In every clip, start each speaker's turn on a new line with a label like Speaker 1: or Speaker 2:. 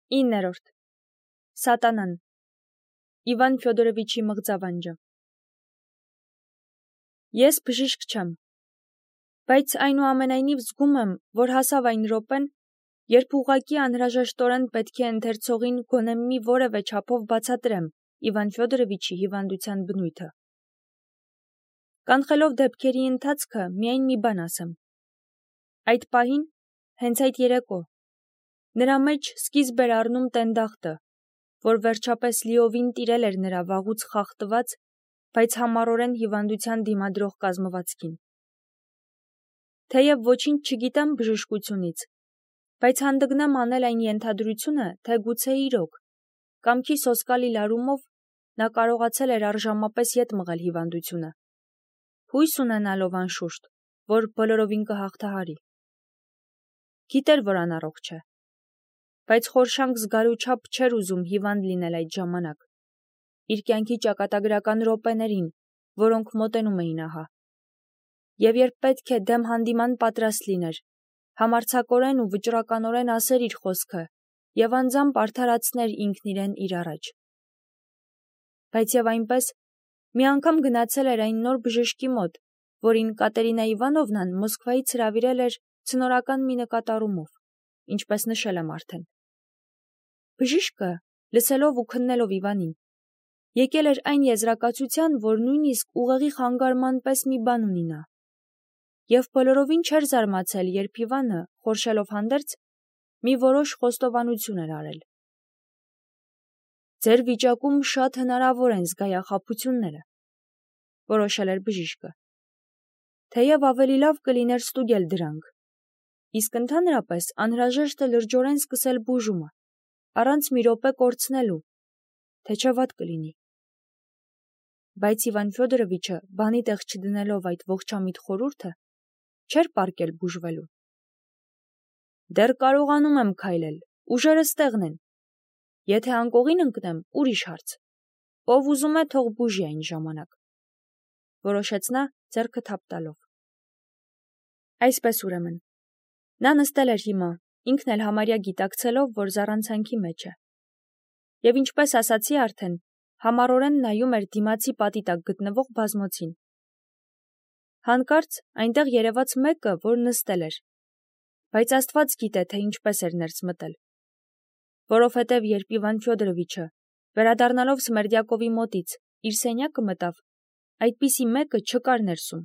Speaker 1: 9. Սատանան Իվան Ֆյոդորովիչի մղձավանջը Ես բժիշկ չեմ, բայց այնուամենայնիվ զգում եմ, որ հասավ այն րոպեն, երբ ուղղակի անհրաժեշտորեն պետք է ընթերցողին գոնե մի որևէ չափով բացատրեմ Իվան Ֆյոդորովիչի հիվանդության բնույթը։ Կանխելով դեպքերի ընթացքը միայն մի բան ասեմ։ Այդ պահին, հենց այդ երեկո, նրա մեջ սկիզբ էր առնում տենդախտը, որ վերջապես լիովին տիրել էր նրա վաղուց խախտված, բայց համառորեն հիվանդության դիմադրող կազմվածքին։ Թեև ոչինչ չգիտեմ բժշկությունից, բայց հանդգնեմ անել այն ենթադրությունը, թե գուցե իրոք, կամքի սոսկալի լարումով նա կարողացել էր առժամապես ետ մղել հիվանդությունը, հույս ունենալով անշուշտ, որ բոլորովին կհաղթահարի։ Գիտեր, որ անառողջ է, բայց խորշանք զգալու չափ չէր ուզում հիվանդ լինել այդ ժամանակ, իր կյանքի ճակատագրական րոպեներին, որոնք մոտենում էին ահա։ Եվ երբ պետք է դեմ հանդիման պատրաստ լիներ, համարձակորեն ու վճռականորեն ասեր իր խոսքը և անձամբ արդարացներ ինքն իրեն իր առաջ։ Բայց և այնպես, մի անգամ գնացել էր այն նոր բժշկի մոտ, որին Կատերինա Իվանովնան Մոսկվայից հրավիրել էր ցնորական մի նկատառումով, ինչպես նշել եմ արդեն։ Բժիշկը, լսելով ու քննելով Իվանին, եկել էր այն եզրակացության, որ նույնիսկ ուղեղի խանգարման պես մի բան ունի նա, և բոլորովին չէր զարմացել, երբ Իվանը, խորշելով հանդերձ, մի որոշ խոստովանություն էր արել։ «Ձեր վիճակում շատ հնարավոր են զգայախաբությունները», որոշել էր բժիշկը, թեև ավելի լավ կլիներ ստուգել դրանք, իսկ ընդհանրապես անհրաժեշտ է լրջորեն սկսել բուժումը, առանց մի րոպե կորցնելու, թե չէ վատ կլինի։ Բայց Իվան Ֆյոդորովիչը, բանի տեղ չդնելով այդ ողջամիտ խորհուրդը, չէր պառկել բուժվելու։ «Դեռ կարողանում եմ քայլել, ուժերս տեղն են։ Եթե անկողին ընկնեմ, ուրիշ հարց։ Ով ուզում է, թող բուժի այն ժամանակ», որոշեց նա, ձեռքը թափ տալով։ Այսպես ուրեմն, նա նստել էր հիմա, ինքն էլ համարյա գիտակցելով, որ զառանցանքի մեջ է։ Եվ ինչպես ասացի արդեն, համառորեն նայում էր դիմացի պատի տակ գտնվող բազմոցին։ Հանկարծ այնտեղ երևաց մեկը, որ նստել էր, բայց Աստված գիտե, թե ինչպես էր ներս մտել։ Որովհետև երբ Իվան Ֆյոդորովիչը, վերադառնալով Սմերդյակովի մոտից, իր սենյակը մտավ, այդպիսի մեկը չկար ներսում։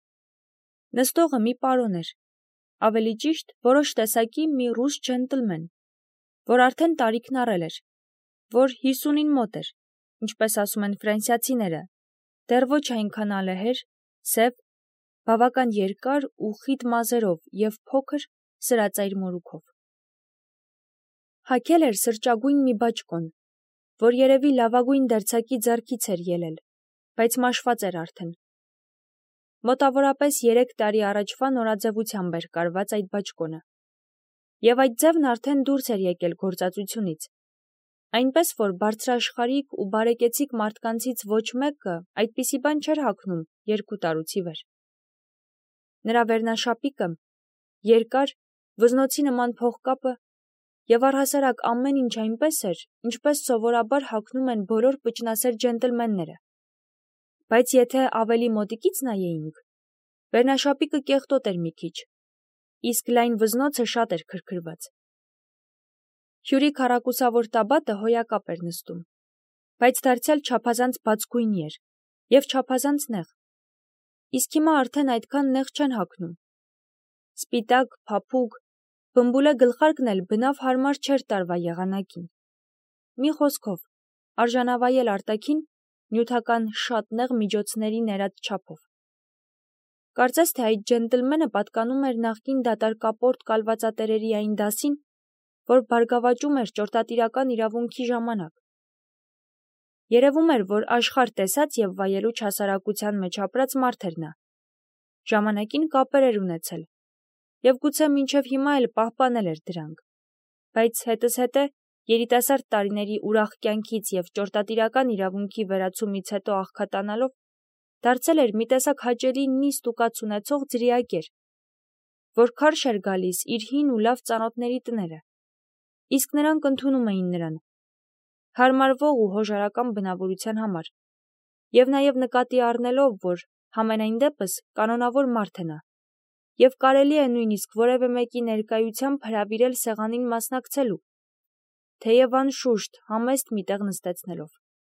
Speaker 1: Նստողը մի պարոն էր, ավելի ճիշտ, որոշ տեսակի մի ռուս ջենտլմեն, որ արդեն տարիքն առել էր, որ 50-ին մոտ էր, ինչպես ասում են ֆրանսիացիները, դեռ ոչ այնքան ալեհեր, սև, բավական երկար ու խիտ մազերով և փոքր, սրածայր մորուքով։ Հագել էր սրճագույն մի բաճկոն, որ երևի լավագույն դերձակի ձեռքից էր ելել, բայց մաշված էր արդեն։ Մոտավորապես 3 տարի առաջվա նորաձևությամբ էր կարված այդ բաճկոնը, և այդ ձևն արդեն դուրս էր եկել գործածությունից, այնպես որ բարձրաշխարհիկ ու բարեկեցիկ մարդկանցից ոչ մեկը այդպիսի բան չէր հագնում 2 տարուց ի վեր։ Նրա վերնաշապիկը, երկար, վզնոցի նման փողկապը և առհասարակ ամեն ինչ այնպես էր, ինչպես սովորաբար հագնում են բոլոր պճնասեր ջենտլմենները, բայց եթե ավելի մոտիկից նայեինք, վերնաշապիկը կեղտոտ էր մի քիչ, իսկ լայն վզնոցը շատ էր քրքրված։ Հյուրի քառակուսավոր տաբատը հոյակապ էր նստում, բայց դարձյալ չափազանց բացգույնի էր և չափազանց նեղ, իսկ հիմա արդեն այդքան նեղ չեն հագնում։ Սպիտակ, փափուկ, բմբուլե գլխարկն էլ բնավ հարմար չէր տարվա եղանակին։ Մի խոսքով, արժանավայել արտաքին, նյութական շատ նեղ միջոցների ներած չափով։ Կարծես թե այդ ջենտլմենը պատկանում էր նախկին դատարկապորտ կալվածատերերի այն դասին, որ բարգավաճում էր ճորտատիրական իրավունքի ժամանակ։ Երևում էր, որ աշխարհ տեսած և վայելու չհասարակության մեջ ապրած մարդ էր նա։ Ժամանակին կապեր էր ունեցել, և գուցե մինչև հիմա էլ պահպանել էր դրանք, բայց հետզհետե երիտասարդ տարիների ուրախ կյանքից և ճորտատիրական իրավունքի վերացումից հետո աղքատանալով, դարձել էր մի տեսակ հաճելի նիստ ու կաց ունեցող ձրիակեր, որ քարշ էր գալիս իր հին ու լավ ծանոթների տները, իսկ նրանք ընդունում էին նրան, հարմարվող ու հոժարական բնավորության համար, և նաև նկատի առնելով, որ համենայն դեպս կանոնավոր մարդ է նա, և կարելի է նույնիսկ որևէ մեկի ներկայությամբ հրավիրել սեղանին մասնակցելու, թեև անշուշտ համեստ մի տեղ նստեցնելով։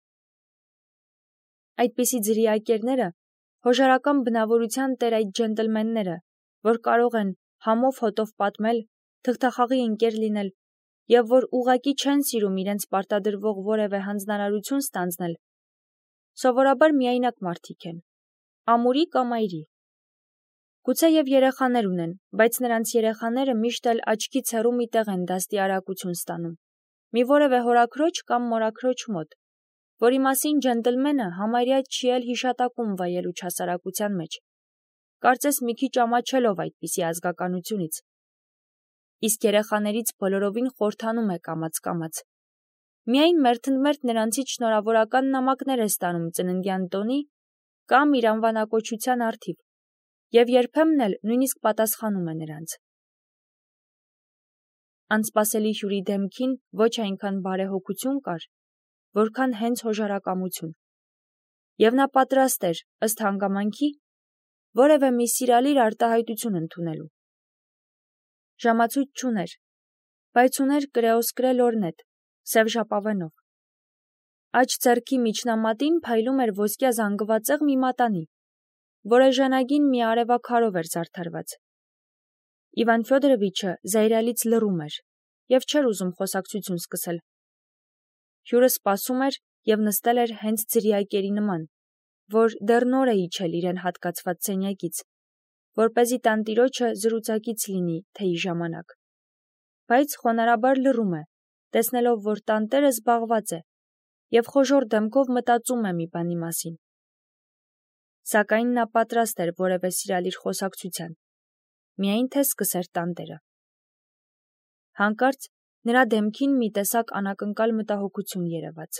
Speaker 1: Այդպիսի ձրիակերները հոժարական բնավորության տեր այդ ջենտլմենները, որ կարող են համով հոտով պատմել, թղթախաղի ընկեր լինել և որ ուղղակի չեն սիրում իրենց պարտադրվող որևէ հանձնարարություն ստանձնել, սովորաբար միայնակ մարդիկ են, ամուրի կամ այրի։ Գուցեև երեխաներ ունեն, բայց նրանց երեխաները միշտ էլ աչքից հեռու մի տեղ են դաստիարակություն ստանում, մի որևէ հորաքրոջ կամ մորաքրոջ մոտ, որի մասին ջենտլմենը համարյա չի էլ հիշատակում վայելու չհասարակության մեջ, կարծես մի քիչ ամաչելով այդպիսի ազգականությունից, իսկ երեխաներից բոլորովին խորթանում է կամաց-կամաց, միայն մերթընդմերթ նրանցից շնորհավորական նամակներ է ստանում ծննդյան տոնի կամ իր անվանակոչության առթիվ, և երբեմն էլ նույնիսկ պատասխանում է նրանց։ Անսպասելի հյուրի դեմքին ոչ այնքան բարեհոգություն կար, որքան հենց հոժարակամություն, և նա պատրաստ էր, ըստ հանգամանքի, որևէ մի սիրալիր արտահայտություն ընդունելու։ Ժամացույց չուներ, բայց ուներ կրեոսկրե լորնետ, սև ժապավենով։ Աջ ձեռքի միջնամատին փայլում էր ոսկյա զանգվածեղ մի մատանի, որ էժանագին մի արևաքարով էր զարդարված։ Իվան Ֆյոդորովիչը զայրալից լռում էր և չէր ուզում խոսակցություն սկսել։ Հյուրը սպասում էր և նստել էր հենց ձրիակերի նման, որ դեռ նոր է իջել իրեն հատկացված սենյակից, որպեսզի տանտիրոջը զրուցակից լինի թեյի ժամանակ, բայց խոնարհաբար լռում է, տեսնելով, որ տանտերը զբաղված է և խոժոռ դեմքով մտածում է մի բանի մասին։ Սակայն նա պատրաստ էր որևէ սիրալիր խոսակցության, միայն թե սկսեր տանտերը։ Հանկարծ նրա դեմքին մի տեսակ անակնկալ մտահոգություն երևաց։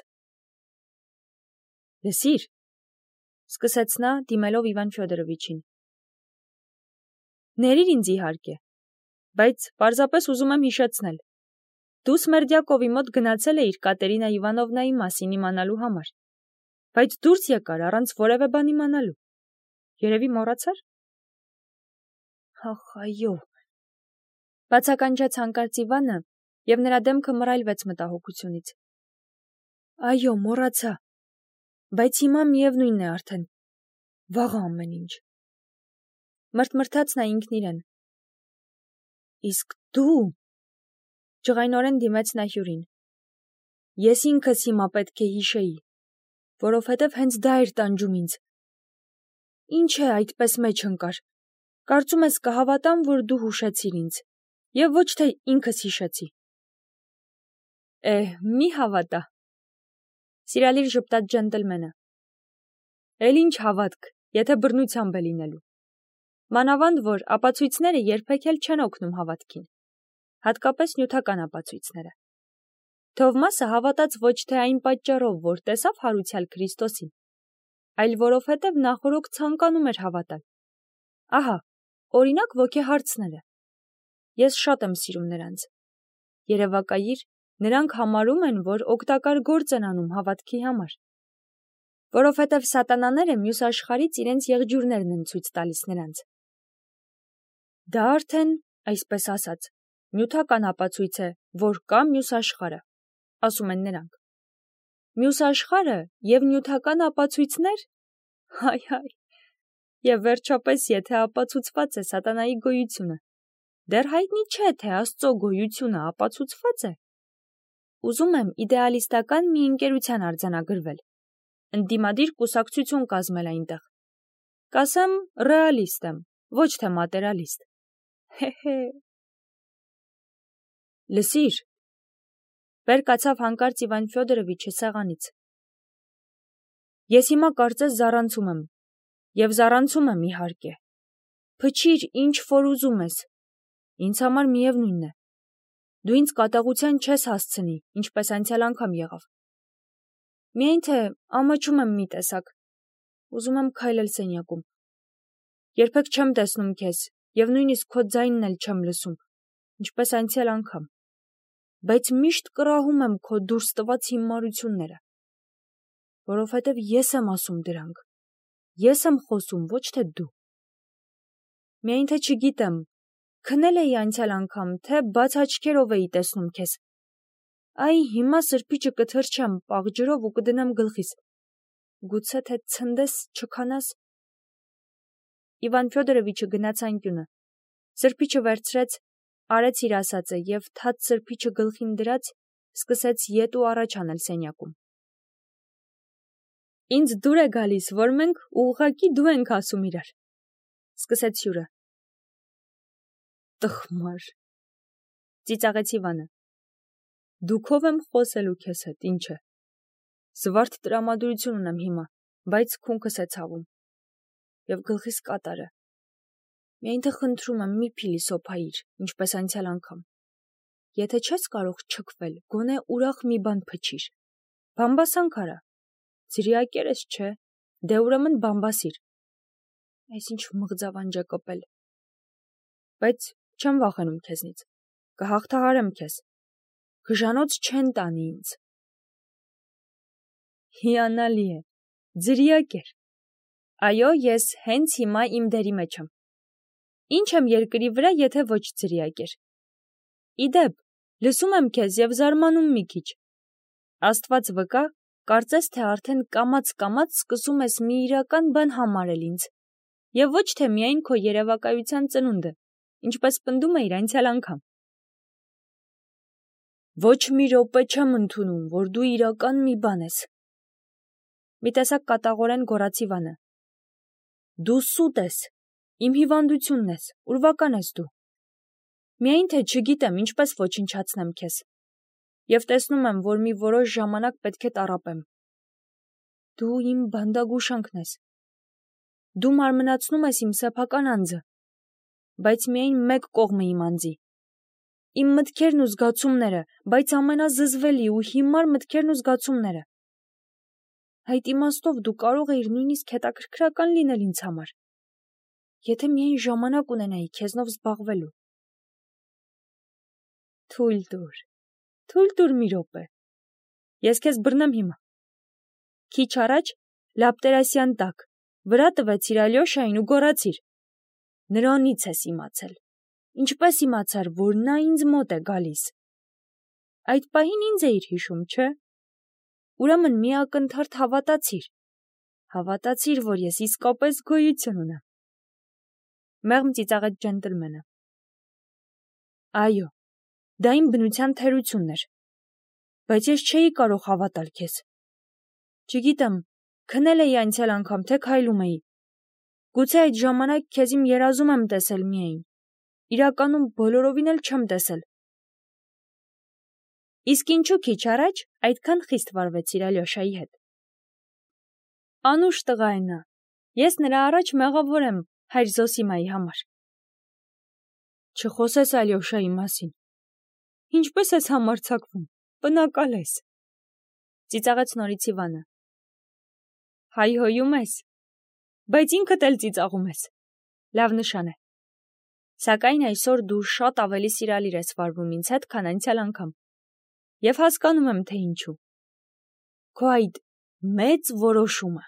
Speaker 1: «Լսիր», սկսեց նա, դիմելով Իվան Ֆյոդորովիչին։ «Ներիր ինձ իհարկե, բայց պարզապես ուզում եմ հիշեցնել. դու Սմերդյակովի մոտ գնացել էիր Կատերինա Իվանովնայի մասին իմանալու համար, բայց դուրս եկար առանց որևէ բան իմանալու։ Երևի մոռացար»։ «Ախ, այո», բացականչեց հանկարծ Իվանը, և նրա դեմքը մռայլվեց մտահոգությունից։ «Այո, մոռացա, բայց հիմա միևնույն է արդեն, վաղը ամեն ինչ»։ Մրթմրթաց նա ինքն իրեն։ «Իսկ դու», ջղայնորեն դիմեց նա հյուրին։ «Ես ինքս հիմա պետք է հիշեի, որովհետև հենց դա էր տանջում ինձ։ Ինչ է այդպես մեջ ընկար, կարծում ես կհավատամ, որ դու հուշեցիր ինձ, և ոչ թե ինքս հիշեցի»։ Մի հավատա, սիրալիր ժպտաց ջենտլմենը։ Էլ ինչ հավատք, եթե բռնությամբ է լինելու։ Մանավանդ որ ապացույցները երբեք էլ չեն օգնում հավատքին, հատկապես նյութական ապացույցները։ Թովմասը հավատաց ոչ թե այն պատճառով, որ տեսավ հարուցյալ Քրիստոսին, այլ որովհետև նախօրոք ցանկանում էր հավատալ։ Ահա, օրինակ ոգեհարցները։ Ես շատ եմ սիրում նրանց։ Երևակայիր, նրանք համարում են, որ օգտակար գործ են անում հավատքի համար, որովհետև սատանաները մյուս աշխարհից իրենց եղջյուրներն են ցույց տալիս նրանց։ Դա արդեն, այսպես ասած, նյութական ապացույց է, որ կա մյուս աշխարհը, ասում են նրանք։ Մյուս աշխարհը և նյութական ապացույցներ։ Հայ, և վերջապես, եթե ապացուցված է սատանայի գոյությունը, դեռ հայտնի չէ, թե Աստծո գոյությունը ապացուցված է։ Ուզում եմ իդեալիստական մի ընկերության արձանագրվել, ընդդիմադիր կուսակցություն կազմել այնտեղ։ Կասեմ ռեալիստ եմ, ոչ թե մատերիալիստ։ Հե։ Լսիր, վեր կացավ հանկարծ Իվան Ֆյոդորովիչը սեղանից։ Ես հիմա կարծես զառանցում եմ, և զառանցում եմ իհարկե։ Փչիր, ինչ որ ուզում ես, ինձ համար միևնույն է։ Դու ինձ կատաղության չես հասցնի, ինչպես անցյալ անգամ եղավ։ Միայն թե ամաչում եմ մի տեսակ, ուզում եմ քայլել սենյակում։ Երբեք չեմ տեսնում քեզ, և նույնիսկ քո ձայնն էլ չեմ լսում, ինչպես անցյալ անգամ։ բայց միշտ կռահում եմ քո դուրս տված հիմարությունները, որովհետև ես եմ ասում դրանք, ես եմ խոսում, ոչ թե դու։ Միայն թե չգիտեմ, քնել էի անցյալ անգամ, թե բաց աչքերով էի տեսնում քեզ։ Այ հիմա սրբիչը կթրջեմ պաղ ջրով ու կդնեմ գլխիս։ Գուցե թե ցնդես չքանաս։ Իվան Ֆյոդորովիչը գնաց անկյունը, սրբիչը վերցրեց, արեց իր ասածը և թաց սրբիչը գլխին դրած, սկսեց ետ ու առաջ անել սենյակում։ Ինձ դուր է գալիս, որ մենք ուղղակի դու ենք ասում իրար, սկսեց հյուրը։ Տխմար, ծիծաղեց Իվանը։ Դուքով եմ խոսելու քեզ հետ, ինչ է։ Զվարթ տրամադրություն ունեմ հիմա, բայց քունքս է ցավում։ Եվ գլխիս կատարը։ Միայն թե խնդրում եմ մի փիլիսոփայիր, ինչպես անցյալ անգամ։ Եթե չես կարող չքվել, գոնե ուրախ մի բան փչիր։ Բամբասանք արա։ Ձրիակեր ես, չէ։ Դե ուրեմն բամբասիր։ Այսինչ մղձավանջ է կպել։ Բայց չեմ վախենում քեզնից։ Կհաղթահարեմ քեզ։ Գժանոց չեն տանի ինձ։ Հիանալի է։ Ձրիակեր։ Այո, ես հենց հիմա իմ դերի մեջ եմ։ Ինչ եմ երկրի վրա, եթե ոչ ձրիակեր։ Իդեպ, լսում եմ քեզ և զարմանում մի քիչ։ Աստված վկա, կարծես թե արդեն կամաց սկսում ես մի իրական բան համարել ինձ։ Եվ ոչ թե միայն քո երևակայության ծնունդը, ինչպես պնդում էիր անցյալ անգամ։ Ոչ մի րոպե չեմ ընդունում, որ դու իրական մի բան ես։ Մի տեսակ կատաղորեն գոռաց Իվանը։ Դու սուտ ես, իմ հիվանդությունն ես, ուրվական ես դու։ Միայն թե չգիտեմ ինչպես ոչնչացնեմ քեզ։ Եվ տեսնում եմ, որ մի որոշ ժամանակ պետք է տառապեմ։ Դու իմ բանդագուշանքն ես։ Դու մարմնացնում ես իմ սեփական անձը, բայց միայն մեկ կողմը իմ անձի։ Իմ մտքերն ու զգացումները, բայց ամենազզվելի ու հիմար մտքերն ու զգացումները։ Այդ իմաստով դու կարող էիր նույնիսկ հետաքրքրական լինել ինձ համար, եթե միայն ժամանակ ունենայի քեզնով զբաղվելու։ Թույլ տուր մի րոպե։ Ես քեզ բռնեմ հիմա։ Քիչ առաջ Լապտերասյան տակ վրա տվեցիր Ալյոշային ու գոռացիր։ Նրանից ես իմացել։ Ինչպես իմացար, որ նա ինձ մոտ է գալիս։ Այդ պահին ինձ էիր հիշում, չէ։ Ուրեմն մի ակնթարթ հավատացիր։ Հավատացիր, որ ես իսկապես գոյություն ունեմ։ Մեղմ ծիծաղեց ջենտլմենը։ Այո, դա իմ բնության թերությունն էր, բայց ես չէի կարող հավատալ քեզ։ Չգիտեմ, քնել էի անցյալ անգամ, թե քայլում էի։ Գուցե այդ ժամանակ քեզ իմ երազում եմ տեսել միայն։ Իրականում բոլորովին էլ չեմ տեսել։ Իսկ ինչու քիչ առաջ այդքան խիստ վարվեցիր Ալյոշայի հետ։ Անուշ տղա է նա։ Ես նրա առաջ մեղավոր եմ հայր Զոսիմայի համար։ Չխոսես Ալյոշայի մասին։ Ինչպես ես համարձակվում, բնակալ ես։ Ծիծաղեց նորից Իվանը։ Հայհոյում ես, բայց ինքդ էլ ծիծաղում ես։ Լավ նշան է։ Սակայն այսօր դու շատ ավելի սիրալիր ես վարվում ինձ հետ, քան անցյալ անգամ։ Եվ հասկանում եմ, թե ինչու։ Քո այդ մեծ որոշումը։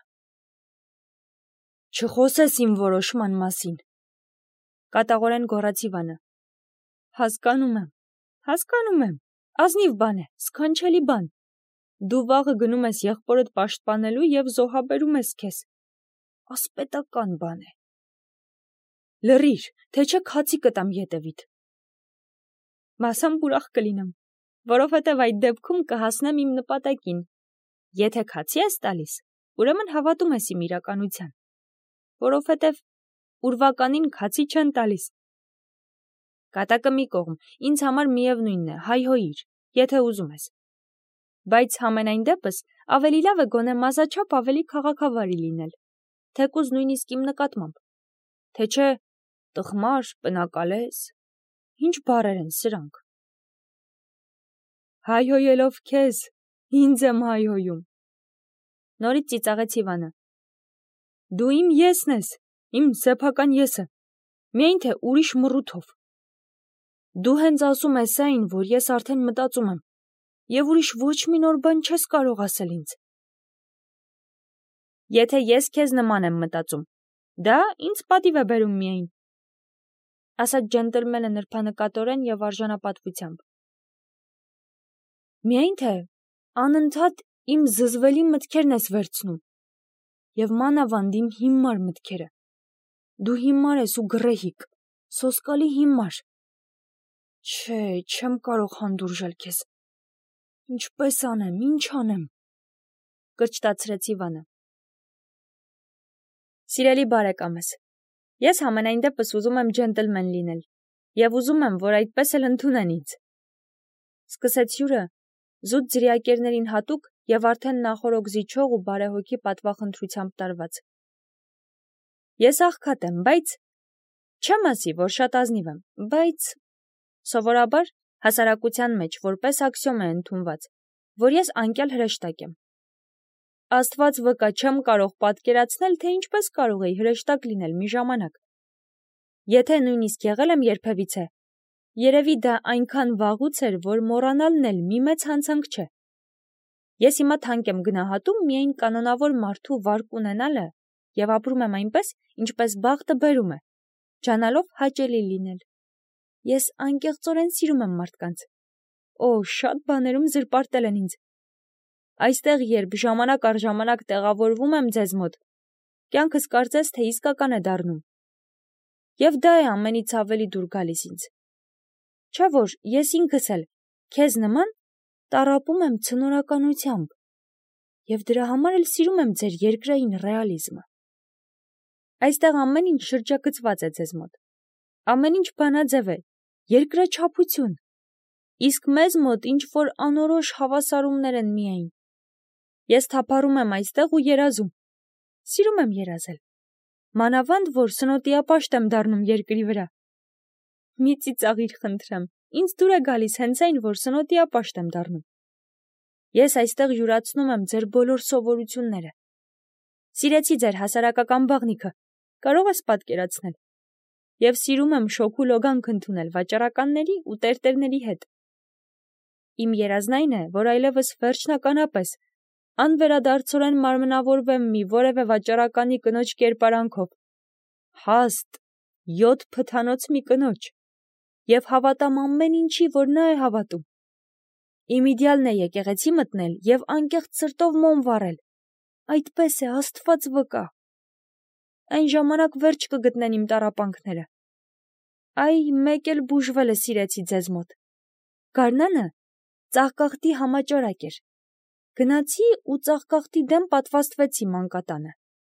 Speaker 1: Չխոսես իմ որոշման մասին։ Կատաղորեն գոռաց Իվանը։ Հասկանում եմ, ազնիվ բան է, սքանչելի բան։ Դու վաղը գնում ես եղբորդ պաշտպանելու և զոհաբերում ես քեզ։ Ասպետական բան է։ Լռիր, թե չէ քացի կտամ ետևիդ։ Մասամբ ուրախ կլինեմ, որովհետև այդ դեպքում կհասնեմ իմ նպատակին։ Եթե քացի ես տալիս, ուրեմն հավատում ես իմ իրականության, որովհետև ուրվականին քացի չեն տալիս։ Կատակը մի կողմ, ինձ համար միևնույնն է, հայհոյիր, եթե ուզում ես։ Բայց համենայն դեպս ավելի լավ է գոնե մազաչափ ավելի քաղաքավարի լինել, թեկուզ նույնիսկ իմ նկատմամբ, թե չէ տխմար, պնակալես, ինչ բառեր են սրանք։ Հայհոյելով քեզ, ինձ եմ հայհոյում։ Նորից ծիծաղեց Իվանը։ Դու իմ եսն ես, իմ սեփական եսը, միայն թե ուրիշ մռութով։ Դու հենց ասում ես այն, որ ես արդեն մտածում եմ, եւ ուրիշ ոչ մի նոր բան չես կարող ասել ինձ։ Եթե ես քեզ նման եմ մտածում, դա ինձ պատիվ է բերում միայն, ասաց ջենտլմենը նրբանկատորեն եւ արժանապատվությամբ։ Միայն թե անընդհատ իմ զզվելի մտքերն ես վերցնում, եւ մանավանդ իմ հիմար մտքերը։ Դու հիմար ես ու գռեհիկ, սոսկալի հիմար։ Չէ, չեմ կարող հանդուրժել քեզ։ Ինչպես անեմ, ինչ անեմ, կրճտացրեց Իվանը։ Սիրելի բարեկամս, ես համենայն դեպս ուզում եմ ջենտլմեն լինել, եւ ուզում եմ, որ այդպես էլ ընդունեն ինձ։ Սկսեց հյուրը, զուտ ձրիակերներին հատուկ եւ արդեն նախորոք զիջող ու բարեհոգի պատվախնդրությամբ տարված։ Ես աղքատ եմ, բայց չեմ ասի, որ շատ ազնիվ եմ, բայց սովորաբար հասարակության մեջ որպես աքսիոմ է ընդունված, որ ես անկյալ հրեշտակ եմ։ Աստված վկա, չեմ կարող պատկերացնել, թե ինչպես կարող էի հրեշտակ լինել մի ժամանակ։ Եթե նույնիսկ եղել եմ երբևիցե, երևի դա այնքան վաղուց էր, որ մոռանալն էլ մի մեծ հանցանք չէ։ Ես հիմա թանկ եմ գնահատում միայն կանոնավոր մարդու վարկ ունենալը եւ ապրում եմ այնպես, ինչպես բախտը բերում է, ջանալով հաճելի լինել։ Ես անկեղծորեն սիրում եմ մարդկանց։ Օ, շատ բաներում զրպարտել են ինձ։ Այստեղ, երբ ժամանակ առ ժամանակ տեղավորվում եմ ձեզ մոտ, կյանքս կարծես թե իսկական է դառնում։ Եվ դա է ամենից ավելի դուր գալիս ինձ։ Չէ՞ որ ես ինքս էլ քեզ նման տառապում եմ ցնորականությամբ, եւ դրա համար էլ սիրում եմ ձեր երկրային ռեալիզմը։ Այստեղ ամեն ինչ շրջագծված է ձեզ մոտ։ Ամեն ինչ բանաձև է, երկրաչափություն։ Իսկ մեզ մոտ ինչ որ անորոշ հավասարումներ են միայն։ Ես թափառում եմ այստեղ ու երազում։ Սիրում եմ երազել։ Մանավանդ որ սնոտիապաշտ եմ դառնում երկրի վրա։ Մի ծիծաղիր խնդրեմ, ինձ դուր է գալիս հենց այն, որ սնոտիապաշտ եմ դառնում։ Ես այստեղ յուրացնում եմ ձեր բոլոր սովորությունները։ Սիրեցի ձեր հասարակական բաղնիքը, կարող ես պատկերացնել։ Եվ սիրում եմ շոգու լոգանք ընդունել վաճառականների ու տերտերների հետ։ Իմ երազն այն է, որ այլևս վերջնականապես անվերադարձորեն մարմնավորվեմ մի որևէ վաճառականի կնոջ կերպարանքով, հաստ, 7 փթանոց մի կնոջ, եւ հավատամ ամեն ինչի, որ նա է հավատում։ Իմ իդեալն է եկեղեցի մտնել եւ անկեղծ սրտով մոմ վառել։ Այդպես է, Աստված վկա։ Այն ժամանակ վերջ կգտնեն իմ տառապանքները։ Այ, մեկ էլ բուժվելը սիրեցի ձեզ մոտ։ Գարնանը ծաղկախտի համաճարակ էր։ Գնացի ու ծաղկախտի դեմ պատվաստվեցի մանկատանը։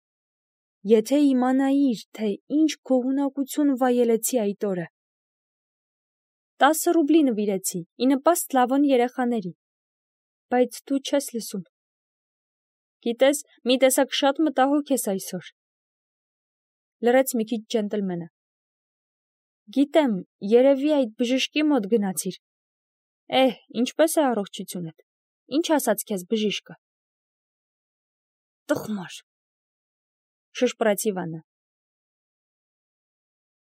Speaker 1: Եթե իմանայիր, թե ինչ գոհունակություն վայելեցի այդ օրը։ 10 ռուբլի նվիրեցի, ի նպաստ Լավոն երեխաների։ Բայց դու չես լսում։ Գիտես, մի տեսակ շատ մտահոգ ես այսօր։ Լռեց մի քիչ ջենտլմենը։ Գիտեմ, երևի այդ բժշկի մոտ գնացիր։ Ինչպես է առողջությունդ։ Ինչ ասաց քեզ բժիշկը։ Տխմար, շշպրեց Իվանը։